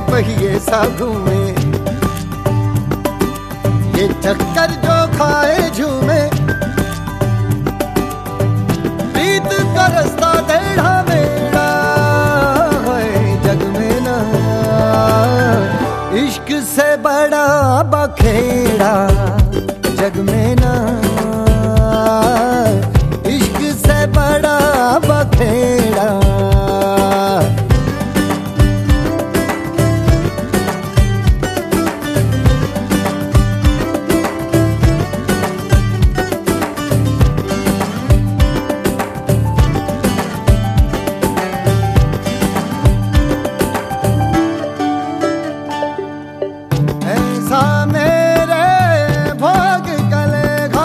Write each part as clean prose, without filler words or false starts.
पहिए सा घूमे, ये चक्कर जो खाए झूमे, प्रीत का रास्ता टेढ़ा मेढ़ा है जग में ना, इश्क से बड़ा बखेड़ा जग में ना, इश्क से बड़ा बखेड़ा। ऐसा मेरे भाग का लेखा,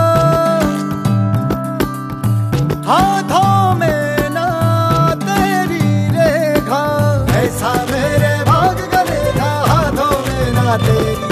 हाथों में ना तेरी रेखा, ऐसा मेरे भाग का लेखा, हाथों में ना तेरी